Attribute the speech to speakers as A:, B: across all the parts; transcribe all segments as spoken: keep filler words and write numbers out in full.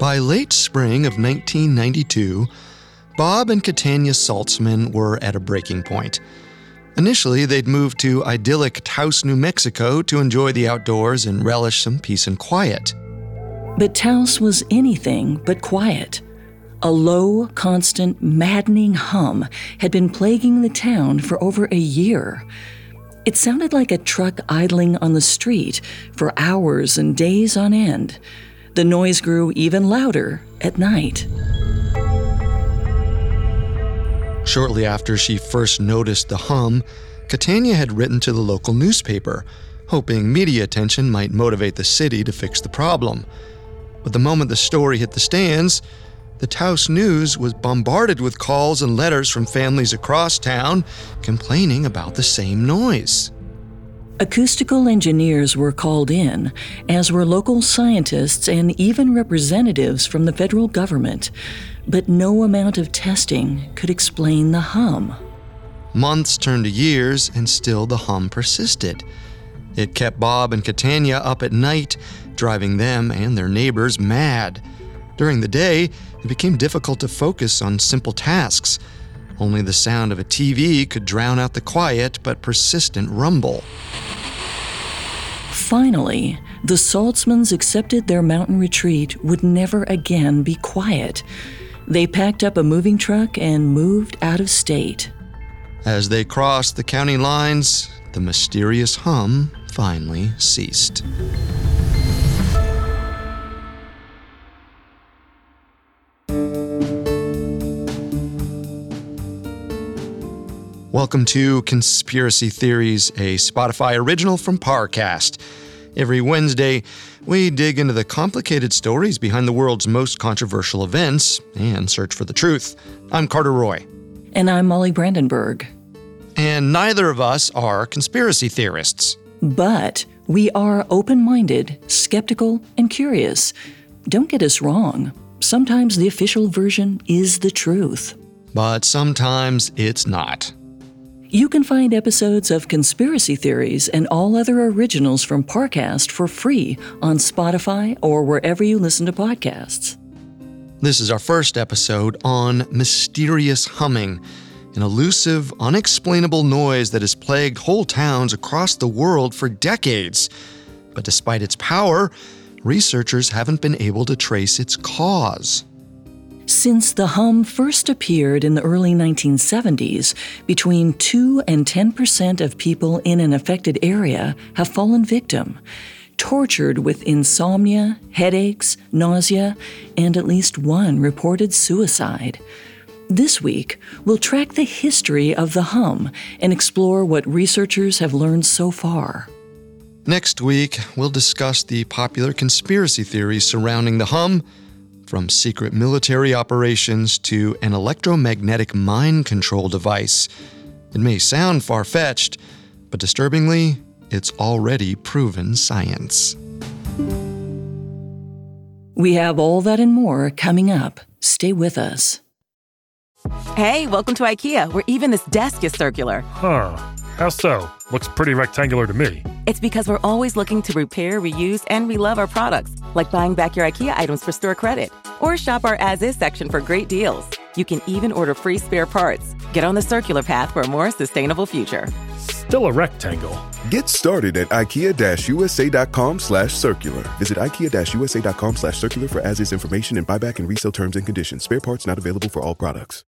A: By late spring of nineteen ninety-two, Bob and Katania Saltzman were at a breaking point. Initially, they'd moved to idyllic Taos, New Mexico to enjoy the outdoors and relish some peace and quiet.
B: But Taos was anything but quiet. A low, constant, maddening hum had been plaguing the town for over a year. It sounded like a truck idling on the street for hours and days on end. The noise grew even louder at night.
A: Shortly after she first noticed the hum, Katania had written to the local newspaper, hoping media attention might motivate the city to fix the problem. But the moment the story hit the stands, the Taos News was bombarded with calls and letters from families across town complaining about the same noise.
B: Acoustical engineers were called in, as were local scientists and even representatives from the federal government, but no amount of testing could explain the hum.
A: Months turned to years, and still the hum persisted. It kept Bob and Katania up at night, driving them and their neighbors mad. During the day, it became difficult to focus on simple tasks. Only the sound of a T V could drown out the quiet but persistent rumble.
B: Finally, the Saltzmans accepted their mountain retreat would never again be quiet. They packed up a moving truck and moved out of state.
A: As they crossed the county lines, the mysterious hum finally ceased. Welcome to Conspiracy Theories, a Spotify original from Parcast. Every Wednesday, we dig into the complicated stories behind the world's most controversial events and search for the truth. I'm Carter Roy.
B: And I'm Molly Brandenburg.
A: And neither of us are conspiracy theorists.
B: But we are open-minded, skeptical, and curious. Don't get us wrong. Sometimes the official version is the truth.
A: But sometimes it's not.
B: You can find episodes of Conspiracy Theories and all other originals from Parcast for free on Spotify or wherever you listen to podcasts.
A: This is our first episode on mysterious humming, an elusive, unexplainable noise that has plagued whole towns across the world for decades. But despite its power, researchers haven't been able to trace its cause.
B: Since the hum first appeared in the early nineteen seventies, between two and ten percent of people in an affected area have fallen victim, tortured with insomnia, headaches, nausea, and at least one reported suicide. This week, we'll track the history of the hum and explore what researchers have learned so far.
A: Next week, we'll discuss the popular conspiracy theories surrounding the hum, from secret military operations to an electromagnetic mind control device. It may sound far-fetched, but disturbingly, it's already proven science.
B: We have all that and more coming up. Stay with us.
C: Hey, welcome to IKEA, where even this desk is circular.
D: Huh. How so? Looks pretty rectangular to me.
C: It's because we're always looking to repair, reuse, and relove our products, like buying back your IKEA items for store credit. Or shop our as-is section for great deals. You can even order free spare parts. Get on the circular path for a more sustainable future.
D: Still a rectangle.
E: Get started at ikea-usa.com slash circular. Visit ikea-usa.com slash circular for as-is information and buyback and resale terms and conditions. Spare parts not available for all products.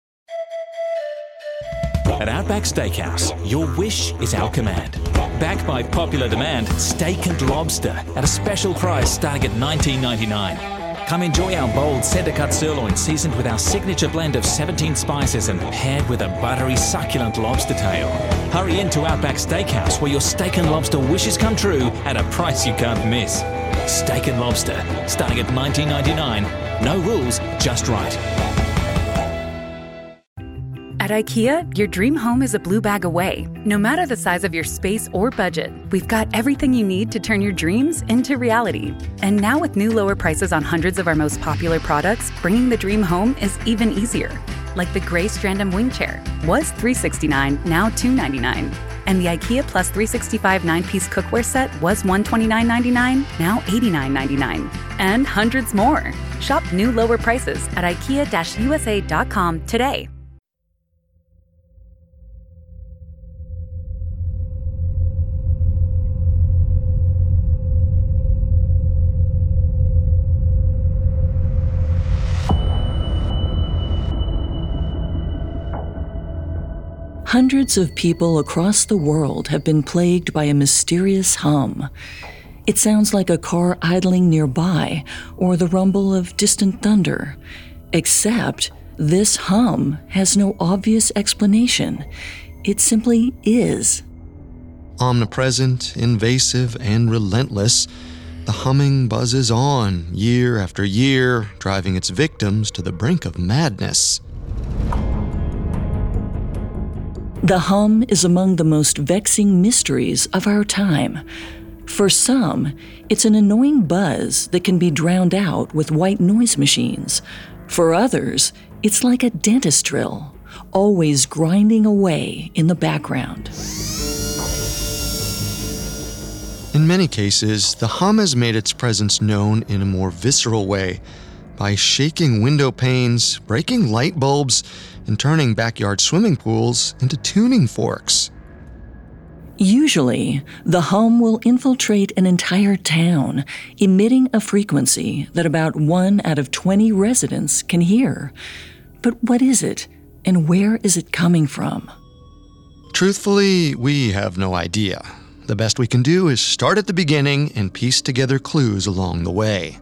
F: At Outback Steakhouse, your wish is our command. Backed by popular demand, steak and lobster at a special price starting at nineteen ninety-nine dollars. Come enjoy our bold center-cut sirloin seasoned with our signature blend of seventeen spices and paired with a buttery, succulent lobster tail. Hurry into Outback Steakhouse where your steak and lobster wishes come true at a price you can't miss. Steak and lobster, starting at nineteen ninety-nine dollars. No rules, just right.
G: At IKEA, your dream home is a blue bag away. No matter the size of your space or budget, we've got everything you need to turn your dreams into reality. And now with new lower prices on hundreds of our most popular products, bringing the dream home is even easier. Like the gray Strandom wing chair. Was three hundred sixty-nine dollars, now two hundred ninety-nine dollars. And the IKEA Plus three sixty-five nine-piece cookware set was one hundred twenty-nine ninety-nine, now eighty-nine ninety-nine. And hundreds more. Shop new lower prices at ikea U S A dot com today.
B: Hundreds of people across the world have been plagued by a mysterious hum. It sounds like a car idling nearby or the rumble of distant thunder. Except this hum has no obvious explanation. It simply is.
A: Omnipresent, invasive, and relentless, the humming buzzes on year after year, driving its victims to the brink of madness.
B: The hum is among the most vexing mysteries of our time. For some, it's an annoying buzz that can be drowned out with white noise machines. For others, it's like a dentist drill, always grinding away in the background.
A: In many cases, the hum has made its presence known in a more visceral way, by shaking window panes, breaking light bulbs, and turning backyard swimming pools into tuning forks.
B: Usually, the hum will infiltrate an entire town, emitting a frequency that about one out of twenty residents can hear. But what is it, and where is it coming from?
A: Truthfully, we have no idea. The best we can do is start at the beginning and piece together clues along the way.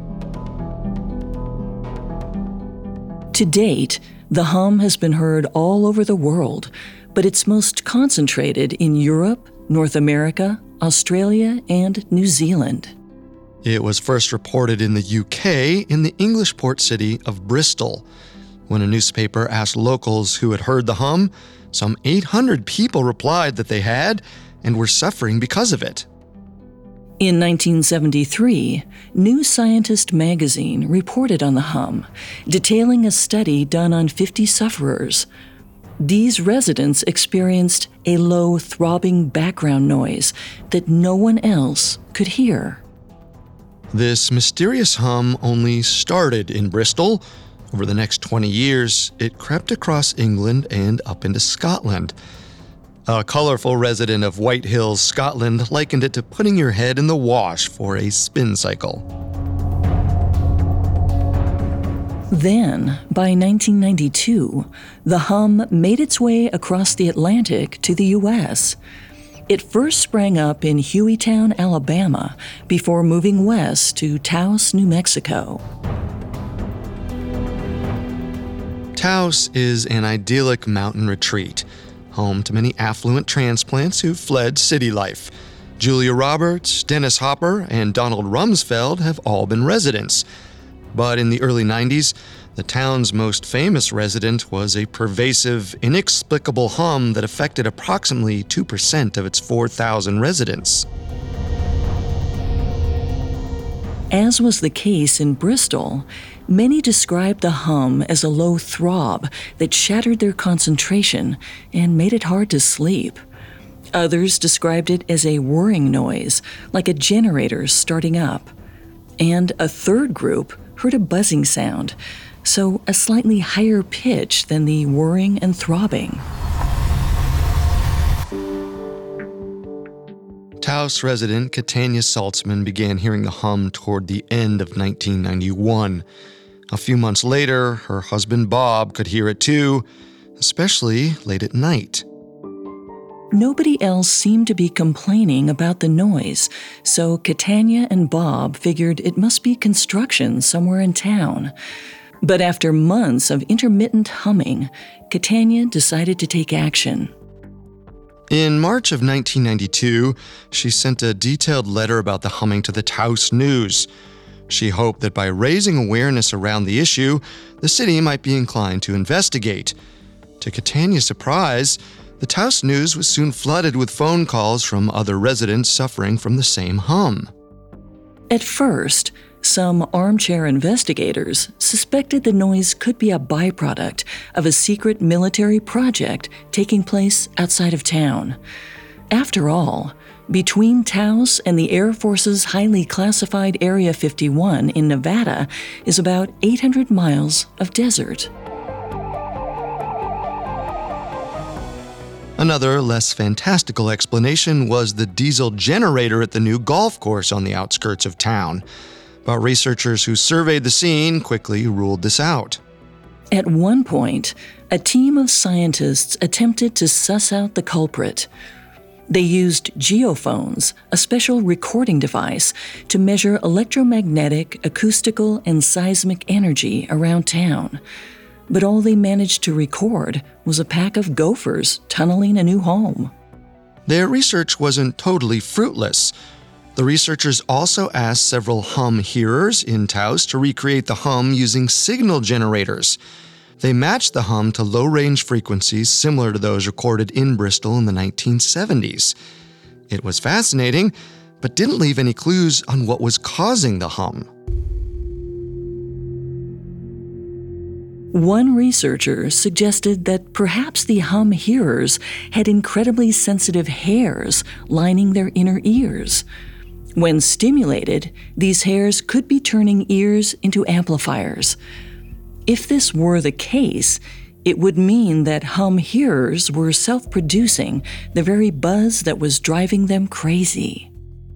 B: To date, the hum has been heard all over the world, but it's most concentrated in Europe, North America, Australia, and New Zealand.
A: It was first reported in the U K in the English port city of Bristol. When a newspaper asked locals who had heard the hum, some eight hundred people replied that they had and were suffering because of it.
B: In nineteen seventy-three, New Scientist magazine reported on the hum, detailing a study done on fifty sufferers. These residents experienced a low, throbbing background noise that no one else could hear.
A: This mysterious hum only started in Bristol. Over the next twenty years, it crept across England and up into Scotland. A colorful resident of White Hills, Scotland, likened it to putting your head in the wash for a spin cycle.
B: Then, by nineteen ninety-two, the hum made its way across the Atlantic to the U S. It first sprang up in Hueytown, Alabama, before moving west to Taos, New Mexico.
A: Taos is an idyllic mountain retreat, home to many affluent transplants who fled city life. Julia Roberts, Dennis Hopper, and Donald Rumsfeld have all been residents. But in the early nineties, the town's most famous resident was a pervasive, inexplicable hum that affected approximately two percent of its four thousand residents.
B: As was the case in Bristol, many described the hum as a low throb that shattered their concentration and made it hard to sleep. Others described it as a whirring noise, like a generator starting up. And a third group heard a buzzing sound, so a slightly higher pitch than the whirring and throbbing.
A: Taos resident Katania Saltzman began hearing the hum toward the end of nineteen ninety-one. A few months later, her husband Bob could hear it too, especially late at night.
B: Nobody else seemed to be complaining about the noise, so Katania and Bob figured it must be construction somewhere in town. But after months of intermittent humming, Katania decided to take action.
A: In March of nineteen ninety-two, she sent a detailed letter about the humming to the Taos News. She hoped that by raising awareness around the issue, the city might be inclined to investigate. To Katania's surprise, the Taos News was soon flooded with phone calls from other residents suffering from the same hum.
B: At first, Some armchair investigators suspected the noise could be a byproduct of a secret military project taking place outside of town. After all, between Taos and the Air Force's highly classified Area fifty-one in Nevada is about eight hundred miles of desert.
A: Another, less fantastical explanation was the diesel generator at the new golf course on the outskirts of town. But researchers who surveyed the scene quickly ruled this out.
B: At one point, a team of scientists attempted to suss out the culprit. They used geophones, a special recording device, to measure electromagnetic, acoustical, and seismic energy around town. But all they managed to record was a pack of gophers tunneling a new home.
A: Their research wasn't totally fruitless. The researchers also asked several hum hearers in Taos to recreate the hum using signal generators. They matched the hum to low-range frequencies similar to those recorded in Bristol in the nineteen seventies. It was fascinating, but didn't leave any clues on what was causing the hum.
B: One researcher suggested that perhaps the hum hearers had incredibly sensitive hairs lining their inner ears. When stimulated, these hairs could be turning ears into amplifiers. If this were the case, it would mean that hum hearers were self-producing the very buzz that was driving them crazy.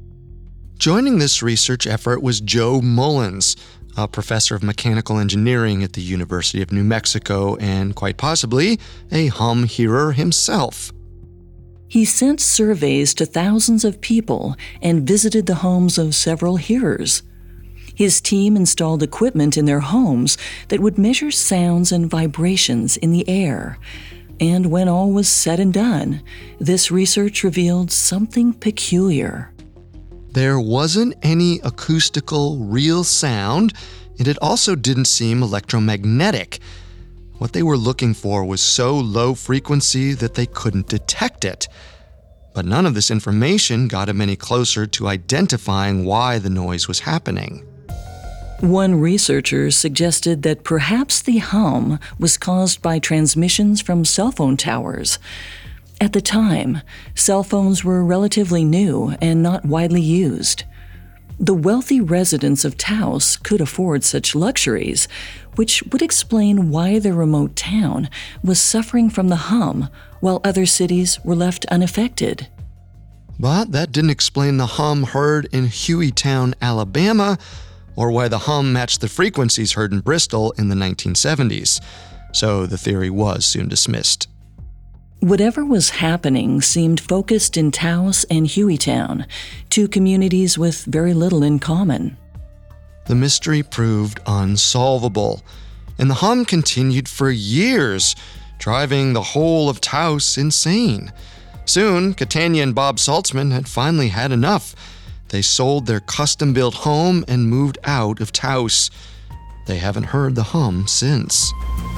A: Joining this research effort was Joe Mullins, a professor of mechanical engineering at the University of New Mexico and, quite possibly, a hum hearer himself.
B: He sent surveys to thousands of people and visited the homes of several hearers. His team installed equipment in their homes that would measure sounds and vibrations in the air. And when all was said and done, this research revealed something peculiar.
A: There wasn't any acoustical, real sound, and it also didn't seem electromagnetic. What they were looking for was so low frequency that they couldn't detect it. But none of this information got them any closer to identifying why the noise was happening.
B: One researcher suggested that perhaps the hum was caused by transmissions from cell phone towers. At the time, cell phones were relatively new and not widely used. The wealthy residents of Taos could afford such luxuries, which would explain why their remote town was suffering from the hum while other cities were left unaffected.
A: But that didn't explain the hum heard in Hueytown, Alabama, or why the hum matched the frequencies heard in Bristol in the nineteen seventies. So the theory was soon dismissed.
B: Whatever was happening seemed focused in Taos and Hueytown, two communities with very little in common.
A: The mystery proved unsolvable, and the hum continued for years, driving the whole of Taos insane. Soon, Catania and Bob Saltzman had finally had enough. They sold their custom-built home and moved out of Taos. They haven't heard the hum since.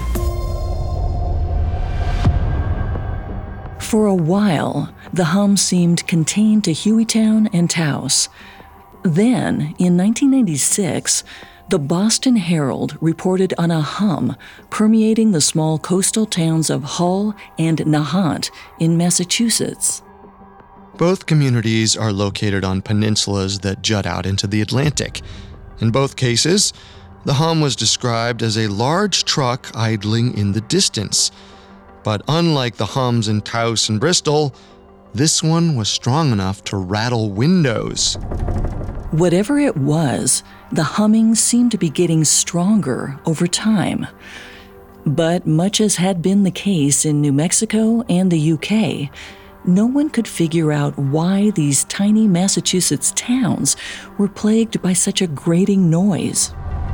B: For a while, the hum seemed contained to Hueytown and Taos. Then, in nineteen ninety-six, the Boston Herald reported on a hum permeating the small coastal towns of Hull and Nahant in Massachusetts.
A: Both communities are located on peninsulas that jut out into the Atlantic. In both cases, the hum was described as a large truck idling in the distance. But unlike the hums in Taos and Bristol, this one was strong enough to rattle windows.
B: Whatever it was, the humming seemed to be getting stronger over time. But much as had been the case in New Mexico and the U K, no one could figure out why these tiny Massachusetts towns were plagued by such a grating noise.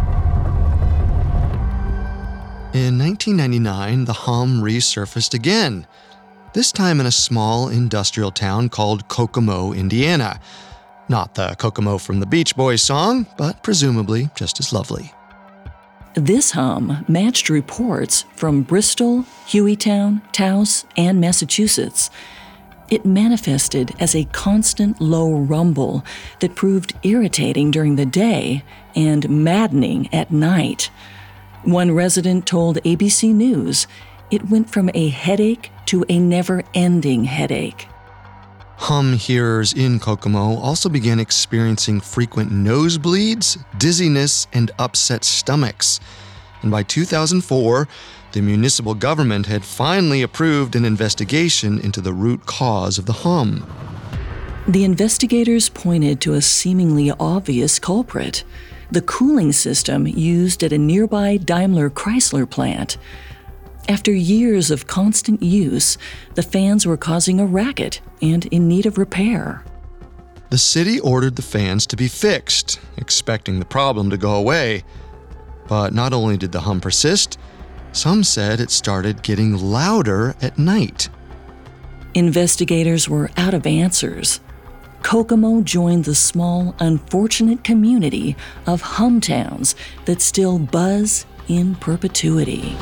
A: In nineteen ninety-nine, the hum resurfaced again, this time in a small industrial town called Kokomo, Indiana. Not the Kokomo from the Beach Boys song, but presumably just as lovely.
B: This hum matched reports from Bristol, Hueytown, Taos, and Massachusetts. It manifested as a constant low rumble that proved irritating during the day and maddening at night. One resident told A B C News it went from a headache to a never-ending headache.
A: Hum hearers in Kokomo also began experiencing frequent nosebleeds, dizziness, and upset stomachs. And by two thousand four, the municipal government had finally approved an investigation into the root cause of the hum.
B: The investigators pointed to a seemingly obvious culprit: the cooling system used at a nearby Daimler Chrysler plant. After years of constant use, the fans were causing a racket and in need of repair.
A: The city ordered the fans to be fixed, expecting the problem to go away. But not only did the hum persist, some said it started getting louder at night.
B: Investigators were out of answers. Kokomo joined the small, unfortunate community of hum towns that still buzz in perpetuity.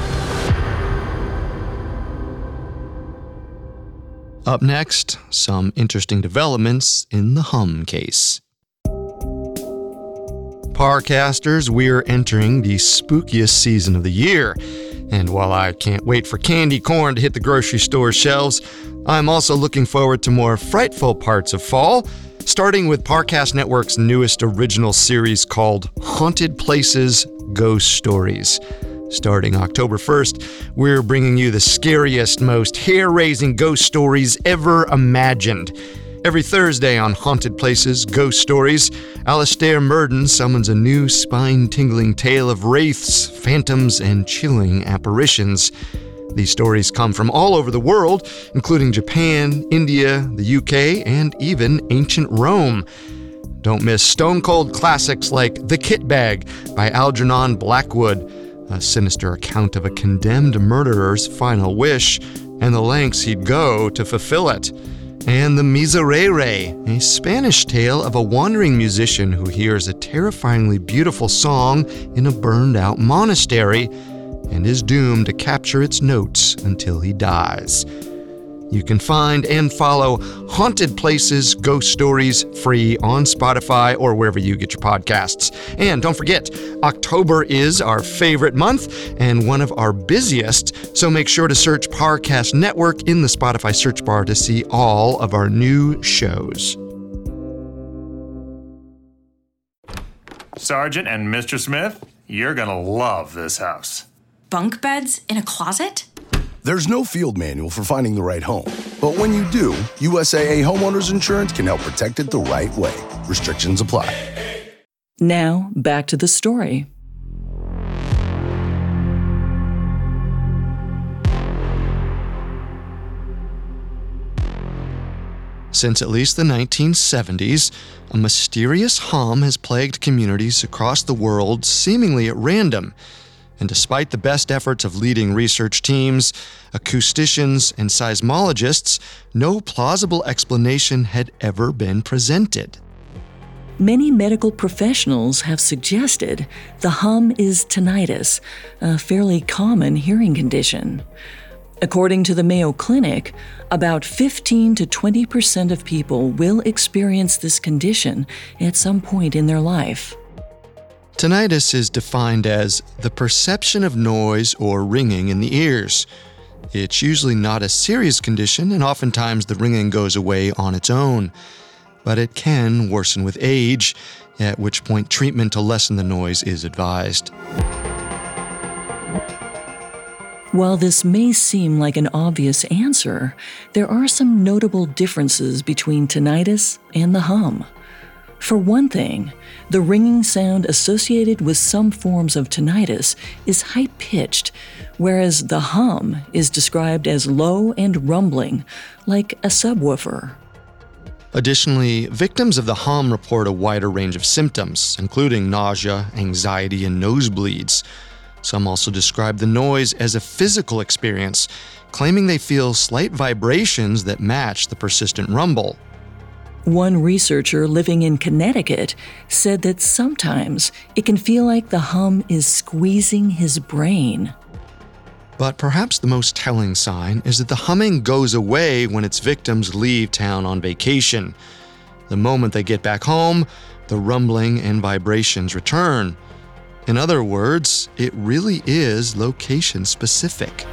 A: Up next, some interesting developments in the hum case. Parcasters, we're entering the spookiest season of the year. And while I can't wait for candy corn to hit the grocery store shelves, I'm also looking forward to more frightful parts of fall, starting with Parcast Network's newest original series called Haunted Places: Ghost Stories. Starting October first, we're bringing you the scariest, most hair-raising ghost stories ever imagined. Every Thursday on Haunted Places: Ghost Stories, Alastair Murden summons a new spine-tingling tale of wraiths, phantoms, and chilling apparitions. These stories come from all over the world, including Japan, India, the U K, and even ancient Rome. Don't miss stone-cold classics like The Kit Bag by Algernon Blackwood, a sinister account of a condemned murderer's final wish and the lengths he'd go to fulfill it. And The Miserere, a Spanish tale of a wandering musician who hears a terrifyingly beautiful song in a burned-out monastery and is doomed to capture its notes until he dies. You can find and follow Haunted Places: Ghost Stories free on Spotify or wherever you get your podcasts. And don't forget, October is our favorite month and one of our busiest, so make sure to search Parcast Network in the Spotify search bar to see all of our new shows.
H: Sergeant and Mister Smith, you're gonna love this house.
I: Bunk beds in a closet?
J: There's no field manual for finding the right home. But when you do, U S A A Homeowners Insurance can help protect it the right way. Restrictions apply.
B: Now, back to the story.
A: Since at least the nineteen seventies, a mysterious hum has plagued communities across the world seemingly at random. And despite the best efforts of leading research teams, acousticians, and seismologists, no plausible explanation had ever been presented.
B: Many medical professionals have suggested the hum is tinnitus, a fairly common hearing condition. According to the Mayo Clinic, about fifteen to twenty percent of people will experience this condition at some point in their life.
A: Tinnitus is defined as the perception of noise or ringing in the ears. It's usually not a serious condition, and oftentimes the ringing goes away on its own. But it can worsen with age, at which point treatment to lessen the noise is advised.
B: While this may seem like an obvious answer, there are some notable differences between tinnitus and the hum. For one thing, the ringing sound associated with some forms of tinnitus is high-pitched, whereas the hum is described as low and rumbling, like a subwoofer.
A: Additionally, victims of the hum report a wider range of symptoms, including nausea, anxiety, and nosebleeds. Some also describe the noise as a physical experience, claiming they feel slight vibrations that match the persistent rumble.
B: One researcher living in Connecticut said that sometimes it can feel like the hum is squeezing his brain.
A: But perhaps the most telling sign is that the humming goes away when its victims leave town on vacation. The moment they get back home, the rumbling and vibrations return. In other words, it really is location specific.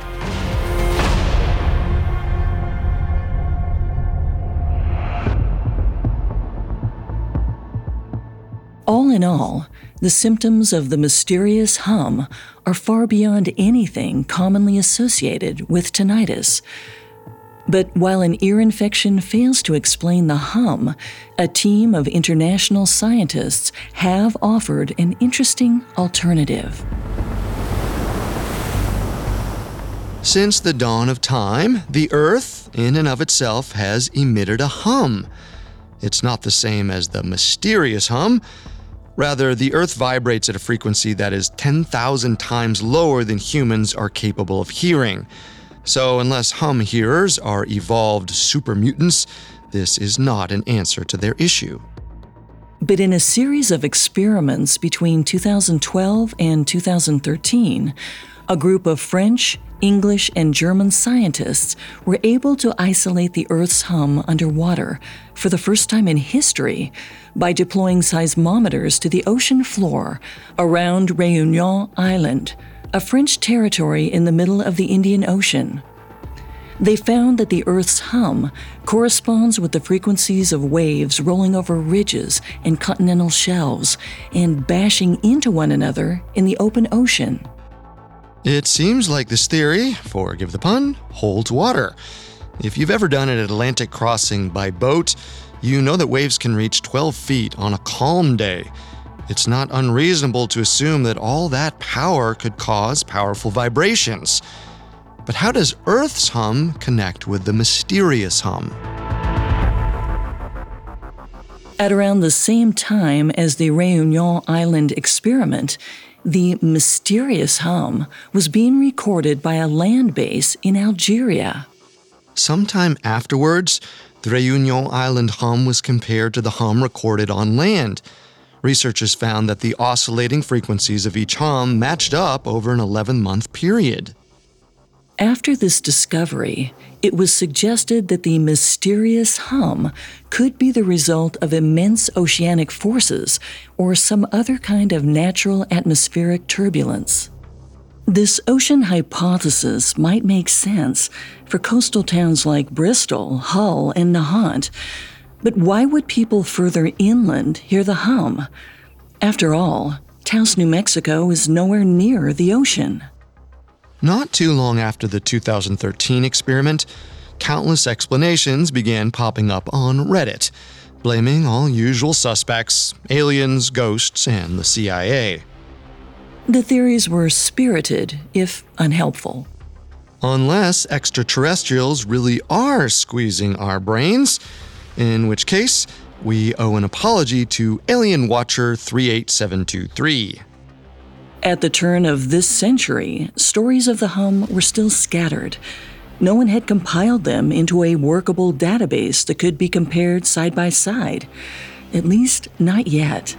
B: All in all, the symptoms of the mysterious hum are far beyond anything commonly associated with tinnitus. But while an ear infection fails to explain the hum, a team of international scientists have offered an interesting alternative.
A: Since the dawn of time, the Earth, in and of itself, has emitted a hum. It's not the same as the mysterious hum. Rather, the Earth vibrates at a frequency that is ten thousand times lower than humans are capable of hearing. So unless hum hearers are evolved super mutants, this is not an answer to their issue.
B: But in a series of experiments between two thousand twelve and two thousand thirteen, a group of French, English, and German scientists were able to isolate the Earth's hum underwater for the first time in history by deploying seismometers to the ocean floor around Réunion Island, a French territory in the middle of the Indian Ocean. They found that the Earth's hum corresponds with the frequencies of waves rolling over ridges and continental shelves and bashing into one another in the open ocean.
A: It seems like this theory, forgive the pun, holds water. If you've ever done an Atlantic crossing by boat, you know that waves can reach twelve feet on a calm day. It's not unreasonable to assume that all that power could cause powerful vibrations. But how does Earth's hum connect with the mysterious hum?
B: At around the same time as the Réunion Island experiment, the mysterious hum was being recorded by a land base in Algeria.
A: Sometime afterwards, the Réunion Island hum was compared to the hum recorded on land. Researchers found that the oscillating frequencies of each hum matched up over an eleven-month period.
B: After this discovery, it was suggested that the mysterious hum could be the result of immense oceanic forces or some other kind of natural atmospheric turbulence. This ocean hypothesis might make sense for coastal towns like Bristol, Hull, and Nahant, but why would people further inland hear the hum? After all, Taos, New Mexico is nowhere near the ocean.
A: Not too long after the two thousand thirteen experiment, countless explanations began popping up on Reddit, blaming all usual suspects, aliens, ghosts, and the C I A.
B: The theories were spirited, if unhelpful.
A: Unless extraterrestrials really are squeezing our brains, in which case, we owe an apology to Alien Watcher three eight seven two three.
B: At the turn of this century, stories of the hum were still scattered. No one had compiled them into a workable database that could be compared side by side. At least, not yet.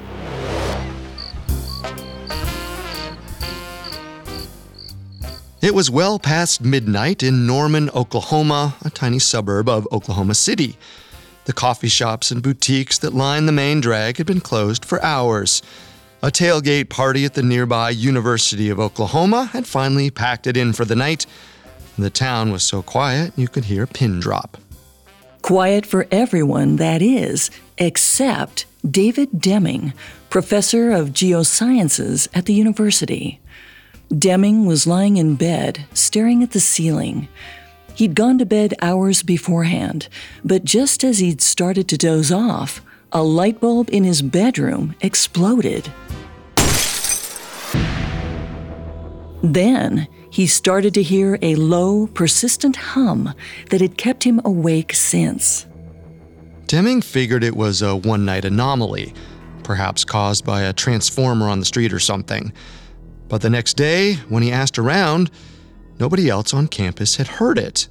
A: It was well past midnight in Norman, Oklahoma, a tiny suburb of Oklahoma City. The coffee shops and boutiques that line the main drag had been closed for hours. A tailgate party at the nearby University of Oklahoma had finally packed it in for the night. The town was so quiet you could hear a pin drop.
B: Quiet for everyone, that is, except David Deming, professor of geosciences at the university. Deming was lying in bed, staring at the ceiling. He'd gone to bed hours beforehand, but just as he'd started to doze off, a light bulb in his bedroom exploded. Then, he started to hear a low, persistent hum that had kept him awake since.
A: Deming figured it was a one-night anomaly, perhaps caused by a transformer on the street or something. But the next day, when he asked around, nobody else on campus had heard it.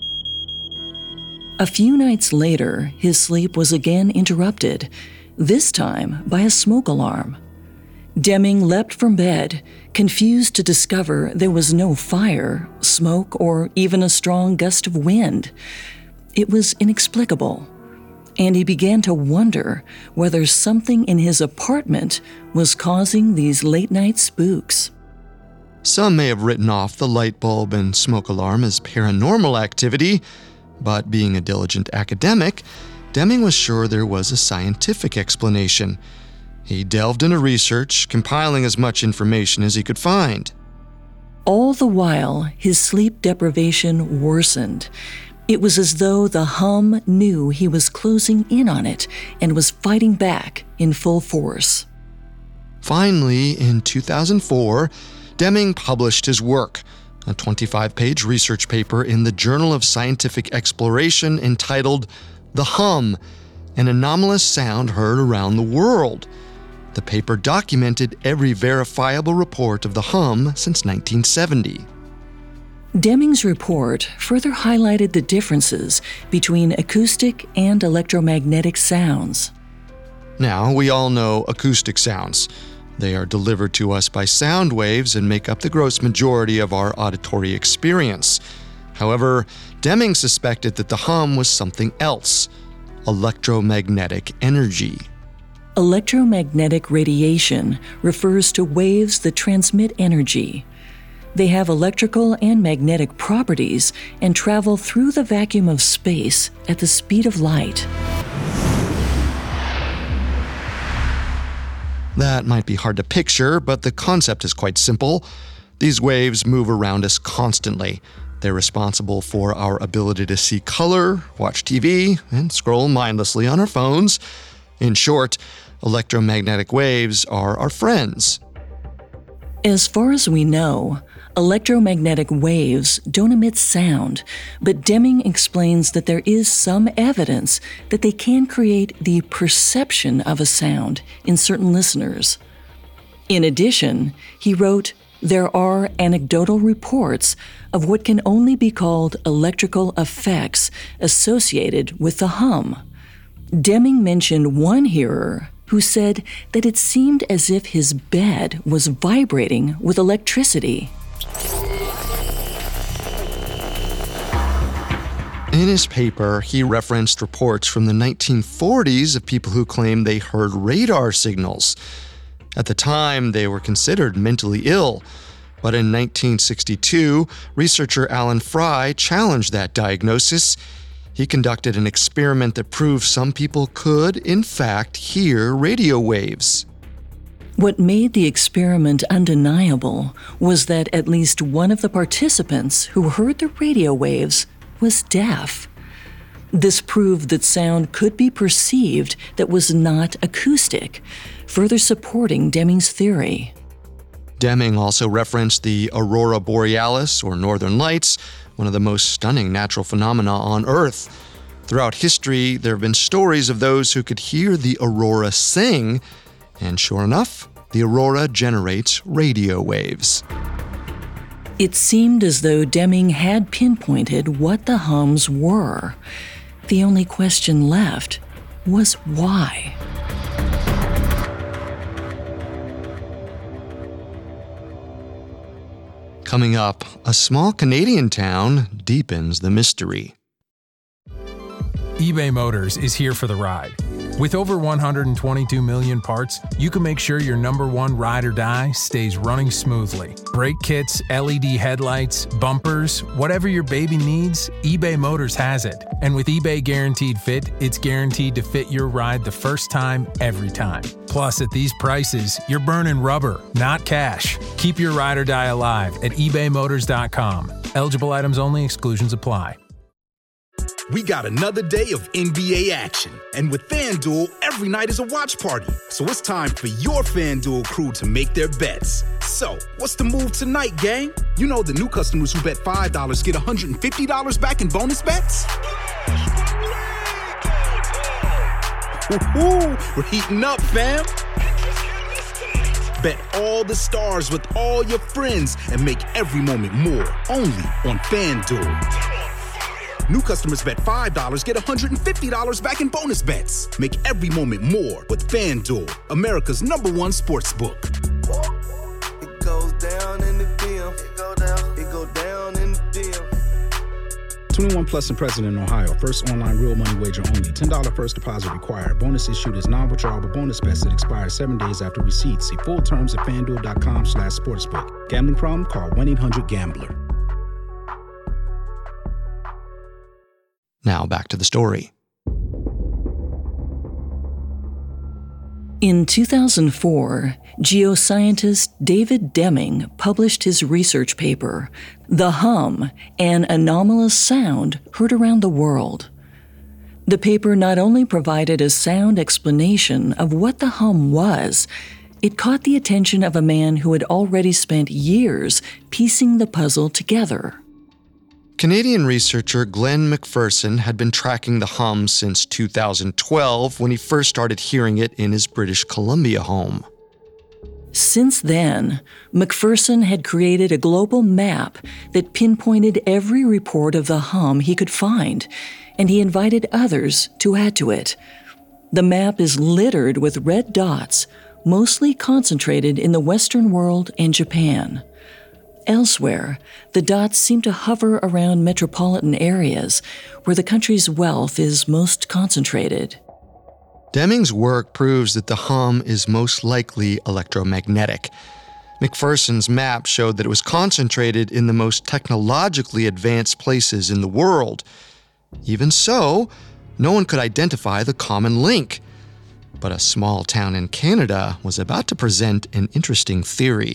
B: A few nights later, his sleep was again interrupted, this time by a smoke alarm. Deming leapt from bed, confused to discover there was no fire, smoke, or even a strong gust of wind. It was inexplicable, and he began to wonder whether something in his apartment was causing these late-night spooks.
A: Some may have written off the light bulb and smoke alarm as paranormal activity, but being a diligent academic, Deming was sure there was a scientific explanation. He delved into research, compiling as much information as he could find.
B: All the while, his sleep deprivation worsened. It was as though the hum knew he was closing in on it and was fighting back in full force.
A: Finally, in two thousand four, Deming published his work, a twenty-five page research paper in the Journal of Scientific Exploration entitled The Hum, an anomalous sound heard around the world. The paper documented every verifiable report of the hum since nineteen seventy.
B: Deming's report further highlighted the differences between acoustic and electromagnetic sounds.
A: Now, we all know acoustic sounds. They are delivered to us by sound waves and make up the gross majority of our auditory experience. However, Deming suspected that the hum was something else: electromagnetic energy.
B: Electromagnetic radiation refers to waves that transmit energy. They have electrical and magnetic properties and travel through the vacuum of space at the speed of light.
A: That might be hard to picture, but the concept is quite simple. These waves move around us constantly. They're responsible for our ability to see color, watch T V, and scroll mindlessly on our phones. In short, electromagnetic waves are our friends.
B: As far as we know, electromagnetic waves don't emit sound, but Deming explains that there is some evidence that they can create the perception of a sound in certain listeners. In addition, he wrote, there are anecdotal reports of what can only be called electrical effects associated with the hum. Deming mentioned one hearer who said that it seemed as if his bed was vibrating with electricity.
A: In his paper, he referenced reports from the nineteen forties of people who claimed they heard radar signals. At the time, they were considered mentally ill, but in nineteen sixty-two, researcher Alan Fry challenged that diagnosis. He conducted an experiment that proved some people could, in fact, hear radio waves.
B: What made the experiment undeniable was that at least one of the participants who heard the radio waves was deaf. This proved that sound could be perceived that was not acoustic, further supporting Deming's theory.
A: Deming also referenced the aurora borealis, or northern lights, one of the most stunning natural phenomena on Earth. Throughout history, there have been stories of those who could hear the aurora sing, and sure enough, the aurora generates radio waves.
B: It seemed as though Deming had pinpointed what the hums were. The only question left was why.
A: Coming up, a small Canadian town deepens the mystery.
K: eBay Motors is here for the ride. With over one hundred twenty-two million parts, you can make sure your number one ride or die stays running smoothly. Brake kits, L E D headlights, bumpers, whatever your baby needs, eBay Motors has it. And with eBay Guaranteed Fit, it's guaranteed to fit your ride the first time, every time. Plus, at these prices, you're burning rubber, not cash. Keep your ride or die alive at ebay motors dot com. Eligible items only, exclusions apply.
L: We got another day of N B A action. And with FanDuel, every night is a watch party. So it's time for your FanDuel crew to make their bets. So, what's the move tonight, gang? You know the new customers who bet five dollars get one hundred fifty dollars back in bonus bets? Woo-hoo, we're heating up, fam. Bet all the stars with all your friends and make every moment more only on FanDuel. New customers bet five dollars, get one hundred fifty dollars back in bonus bets. Make every moment more with FanDuel, America's number one sports book.
M: It goes down in the D M. It go down. It go down in the D M.
L: twenty-one plus and present in Ohio. First online real money wager only. ten dollars first deposit required. Bonus issued as non-withdrawable bonus bets that expire seven days after receipt. See full terms at FanDuel.com slash sportsbook. Gambling problem? Call one eight hundred gambler.
A: Now back to the story.
B: In two thousand four, geoscientist David Deming published his research paper, The Hum, an Anomalous Sound Heard Around the World. The paper not only provided a sound explanation of what the hum was, it caught the attention of a man who had already spent years piecing the puzzle together.
A: Canadian researcher Glenn McPherson had been tracking the hum since two thousand twelve when he first started hearing it in his British Columbia home.
B: Since then, McPherson had created a global map that pinpointed every report of the hum he could find, and he invited others to add to it. The map is littered with red dots, mostly concentrated in the Western world and Japan. Elsewhere, the dots seem to hover around metropolitan areas where the country's wealth is most concentrated.
A: Deming's work proves that the hum is most likely electromagnetic. McPherson's map showed that it was concentrated in the most technologically advanced places in the world. Even so, no one could identify the common link. But a small town in Canada was about to present an interesting theory.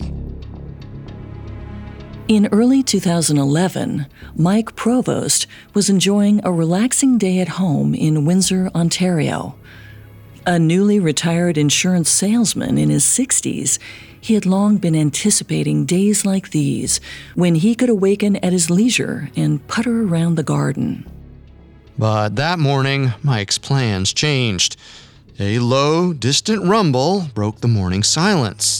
B: In early two thousand eleven, Mike Provost was enjoying a relaxing day at home in Windsor, Ontario. A newly retired insurance salesman in his sixties, he had long been anticipating days like these when he could awaken at his leisure and putter around the garden.
A: But that morning, Mike's plans changed. A low, distant rumble broke the morning silence.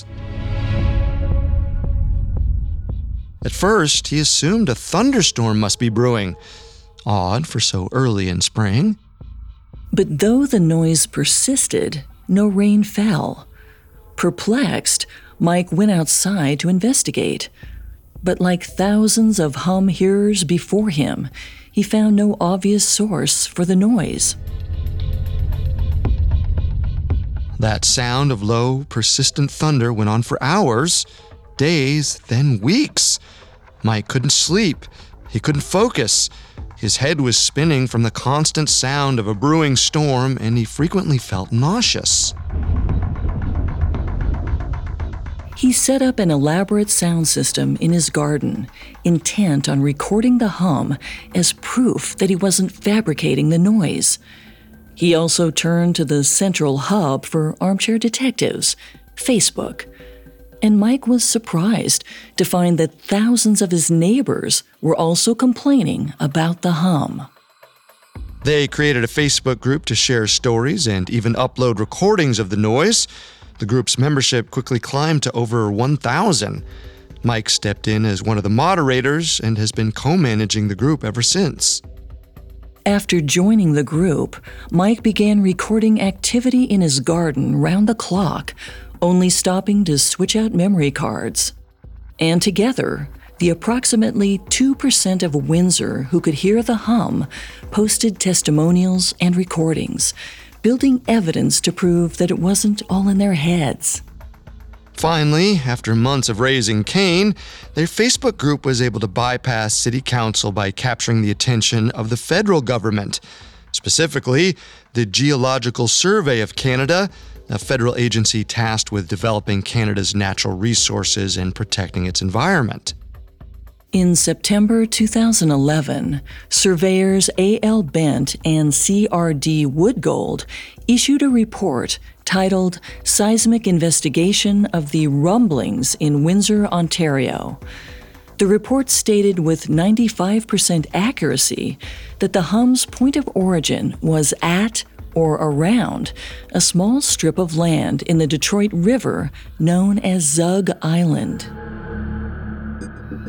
A: At first, he assumed a thunderstorm must be brewing. Odd for so early in spring.
B: But though the noise persisted, no rain fell. Perplexed, Mike went outside to investigate. But like thousands of hum hearers before him, he found no obvious source for the noise.
A: That sound of low, persistent thunder went on for hours, days, then weeks. Mike couldn't sleep. He couldn't focus. His head was spinning from the constant sound of a brewing storm, and he frequently felt nauseous.
B: He set up an elaborate sound system in his garden, intent on recording the hum as proof that he wasn't fabricating the noise. He also turned to the central hub for armchair detectives, Facebook. And Mike was surprised to find that thousands of his neighbors were also complaining about the hum.
A: They created a Facebook group to share stories and even upload recordings of the noise. The group's membership quickly climbed to over one thousand. Mike stepped in as one of the moderators and has been co-managing the group ever since.
B: After joining the group, Mike began recording activity in his garden round the clock, only stopping to switch out memory cards. And together, the approximately two percent of Windsor who could hear the hum posted testimonials and recordings, building evidence to prove that it wasn't all in their heads.
A: Finally, after months of raising Cain, their Facebook group was able to bypass city council by capturing the attention of the federal government, specifically the Geological Survey of Canada, a federal agency tasked with developing Canada's natural resources and protecting its environment.
B: In September two thousand eleven, surveyors A L Bent and C R D Woodgold issued a report titled Seismic Investigation of the Rumblings in Windsor, Ontario. The report stated with ninety-five percent accuracy that the hum's point of origin was at or around a small strip of land in the Detroit River known as Zug Island.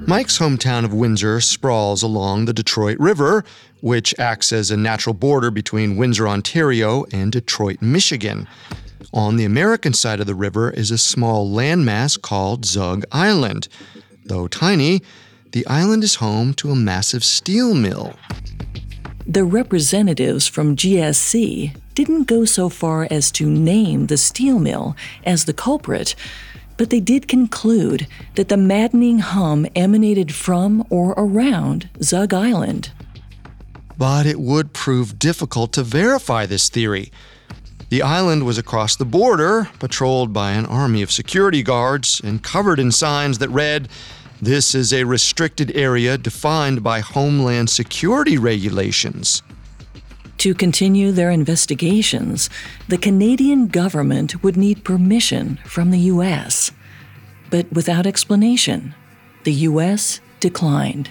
A: Mike's hometown of Windsor sprawls along the Detroit River, which acts as a natural border between Windsor, Ontario, and Detroit, Michigan. On the American side of the river is a small landmass called Zug Island. Though tiny, the island is home to a massive steel mill.
B: The representatives from G S C didn't go so far as to name the steel mill as the culprit, but they did conclude that the maddening hum emanated from or around Zug Island.
A: But it would prove difficult to verify this theory. The island was across the border, patrolled by an army of security guards, and covered in signs that read, "This is a restricted area defined by Homeland Security regulations."
B: To continue their investigations, the Canadian government would need permission from the U S. But without explanation, the U S declined.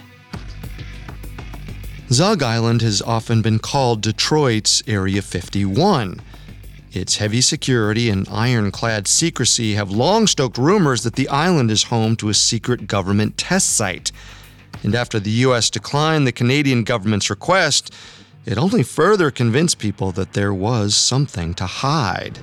A: Zug Island has often been called Detroit's Area fifty-one. Its heavy security and ironclad secrecy have long stoked rumors that the island is home to a secret government test site. And after the U S declined the Canadian government's request, it only further convinced people that there was something to hide.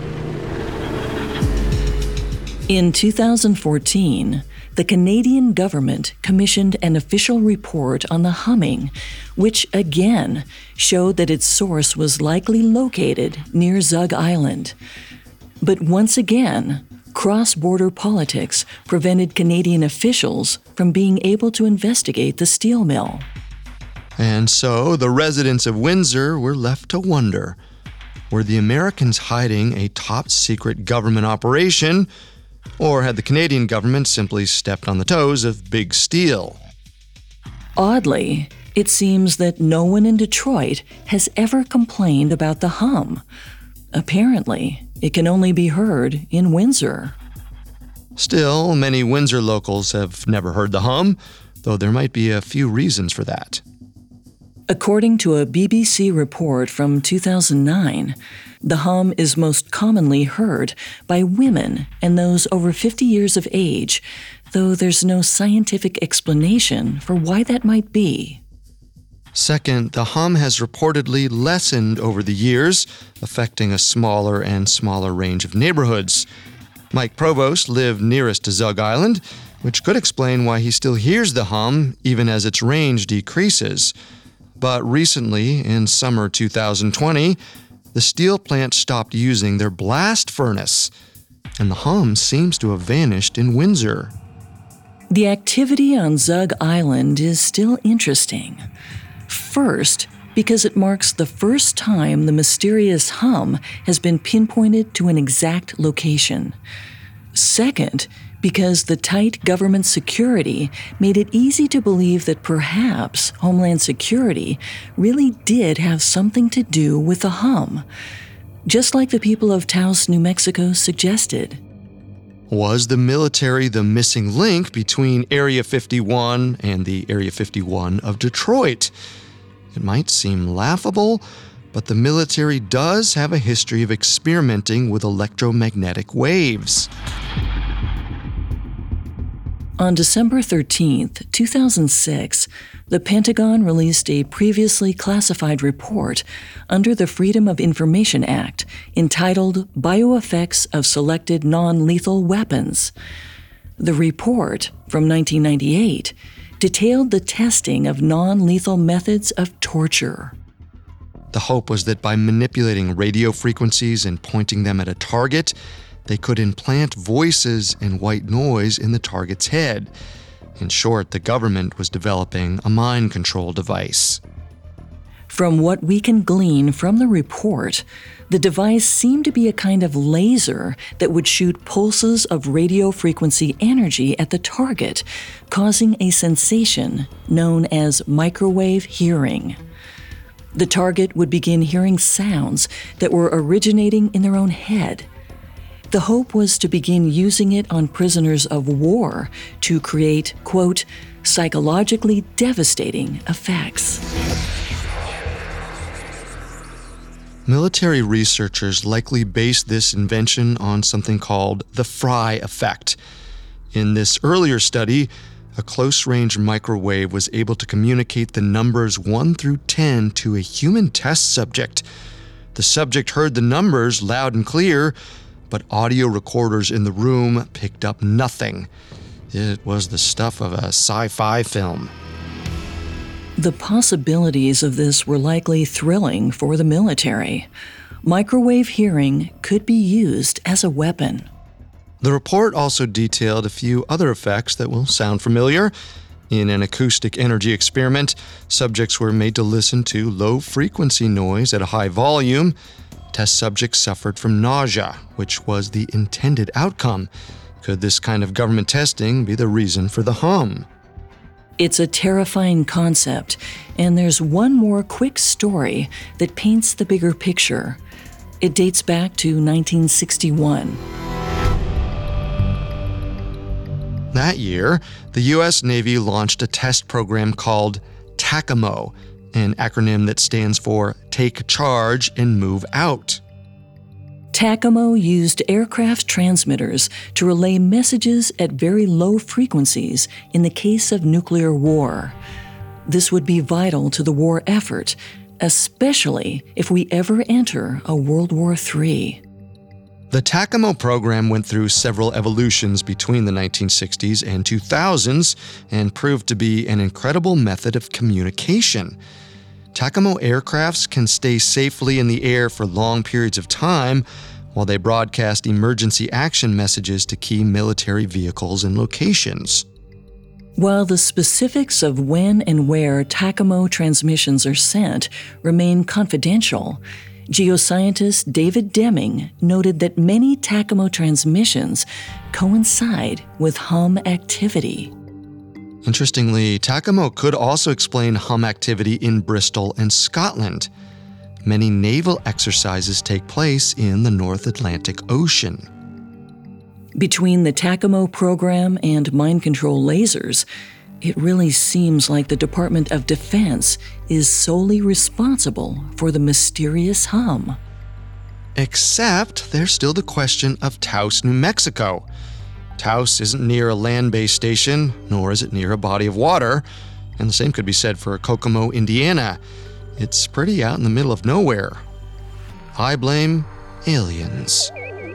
B: In two thousand fourteen, the Canadian government commissioned an official report on the humming, which again showed that its source was likely located near Zug Island. But once again, cross-border politics prevented Canadian officials from being able to investigate the steel mill.
A: And so the residents of Windsor were left to wonder, were the Americans hiding a top-secret government operation, or had the Canadian government simply stepped on the toes of Big Steel?
B: Oddly, it seems that no one in Detroit has ever complained about the hum. Apparently, it can only be heard in Windsor.
A: Still, many Windsor locals have never heard the hum, though there might be a few reasons for that.
B: According to a B B C report from two thousand nine, the hum is most commonly heard by women and those over fifty years of age, though there's no scientific explanation for why that might be.
A: Second, the hum has reportedly lessened over the years, affecting a smaller and smaller range of neighborhoods. Mike Provost lived nearest to Zug Island, which could explain why he still hears the hum even as its range decreases. But recently, in summer two thousand twenty, the steel plant stopped using their blast furnace, and the hum seems to have vanished in Windsor.
B: The activity on Zug Island is still interesting. First, because it marks the first time the mysterious hum has been pinpointed to an exact location. Second, because the tight government security made it easy to believe that perhaps Homeland Security really did have something to do with the hum, just like the people of Taos, New Mexico suggested.
A: Was the military the missing link between Area fifty-one and the Area fifty-one of Detroit? It might seem laughable, but the military does have a history of experimenting with electromagnetic waves.
B: On December thirteenth, two thousand six, the Pentagon released a previously classified report under the Freedom of Information Act entitled Bioeffects of Selected Non-Lethal Weapons. The report, from nineteen ninety-eight, detailed the testing of non-lethal methods of torture.
A: The hope was that by manipulating radio frequencies and pointing them at a target, they could implant voices and white noise in the target's head. In short, the government was developing a mind control device.
B: From what we can glean from the report, the device seemed to be a kind of laser that would shoot pulses of radio frequency energy at the target, causing a sensation known as microwave hearing. The target would begin hearing sounds that were originating in their own head. The hope was to begin using it on prisoners of war to create, quote, psychologically devastating effects.
A: Military researchers likely based this invention on something called the Fry effect. In this earlier study, a close-range microwave was able to communicate the numbers one through ten to a human test subject. The subject heard the numbers loud and clear, but audio recorders in the room picked up nothing. It was the stuff of a sci-fi film.
B: The possibilities of this were likely thrilling for the military. Microwave hearing could be used as a weapon.
A: The report also detailed a few other effects that will sound familiar. In an acoustic energy experiment, subjects were made to listen to low-frequency noise at a high volume. Test subjects suffered from nausea, which was the intended outcome. Could this kind of government testing be the reason for the hum?
B: It's a terrifying concept, and there's one more quick story that paints the bigger picture. It dates back to nineteen sixty-one.
A: That year, the U S Navy launched a test program called TACAMO, an acronym that stands for Take Charge and Move Out.
B: TACAMO used aircraft transmitters to relay messages at very low frequencies in the case of nuclear war. This would be vital to the war effort, especially if we ever enter a World War Three.
A: The TACAMO program went through several evolutions between the nineteen sixties and two thousands and proved to be an incredible method of communication. TACAMO aircrafts can stay safely in the air for long periods of time while they broadcast emergency action messages to key military vehicles and locations.
B: While the specifics of when and where TACAMO transmissions are sent remain confidential, geoscientist David Deming noted that many TACAMO transmissions coincide with hum activity.
A: Interestingly, TACAMO could also explain hum activity in Bristol and Scotland. Many naval exercises take place in the North Atlantic Ocean.
B: Between the TACAMO program and mind control lasers, it really seems like the Department of Defense is solely responsible for the mysterious hum.
A: Except there's still the question of Taos, New Mexico. Taos isn't near a land-based station, nor is it near a body of water, and the same could be said for Kokomo, Indiana. It's pretty out in the middle of nowhere. I blame aliens.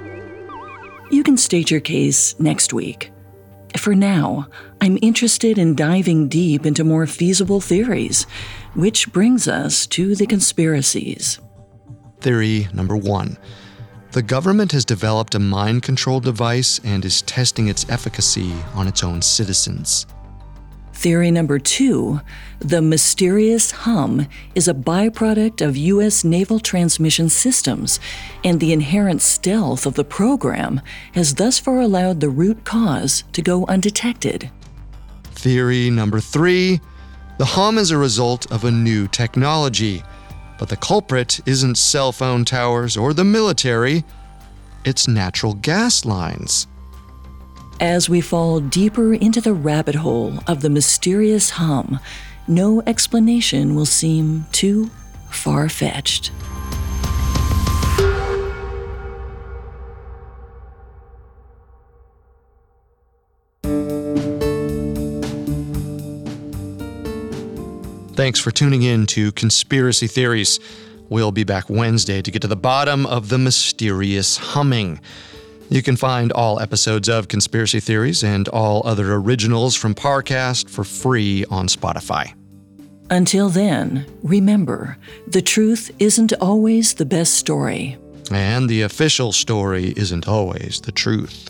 B: You can state your case next week. For now, I'm interested in diving deep into more feasible theories, which brings us to the conspiracies.
A: Theory number one. The government has developed a mind control device and is testing its efficacy on its own citizens.
B: Theory number two. The mysterious hum is a byproduct of U S naval transmission systems, and the inherent stealth of the program has thus far allowed the root cause to go undetected.
A: Theory number three. The hum is a result of a new technology. But the culprit isn't cell phone towers or the military, it's natural gas lines.
B: As we fall deeper into the rabbit hole of the mysterious hum, no explanation will seem too far-fetched.
A: Thanks for tuning in to Conspiracy Theories. We'll be back Wednesday to get to the bottom of the mysterious humming. You can find all episodes of Conspiracy Theories and all other originals from Parcast for free on Spotify.
B: Until then, remember, the truth isn't always the best story.
A: And the official story isn't always the truth.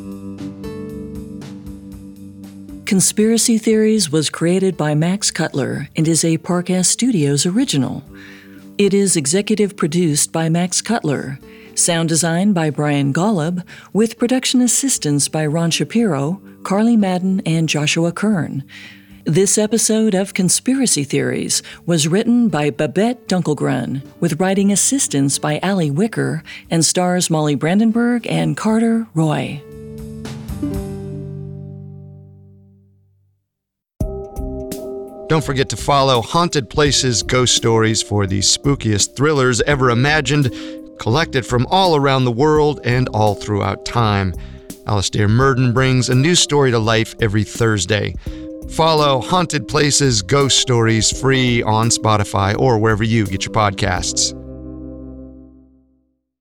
B: Conspiracy Theories was created by Max Cutler and is a Parcast Studios original. It is executive produced by Max Cutler, sound design by Brian Golub, with production assistance by Ron Shapiro, Carly Madden, and Joshua Kern. This episode of Conspiracy Theories was written by Babette Dunkelgrun, with writing assistance by Allie Wicker, and stars Molly Brandenburg and Carter Roy.
A: Don't forget to follow Haunted Places Ghost Stories for the spookiest thrillers ever imagined, collected from all around the world and all throughout time. Alistair Murden brings a new story to life every Thursday. Follow Haunted Places Ghost Stories free on Spotify or wherever you get your podcasts.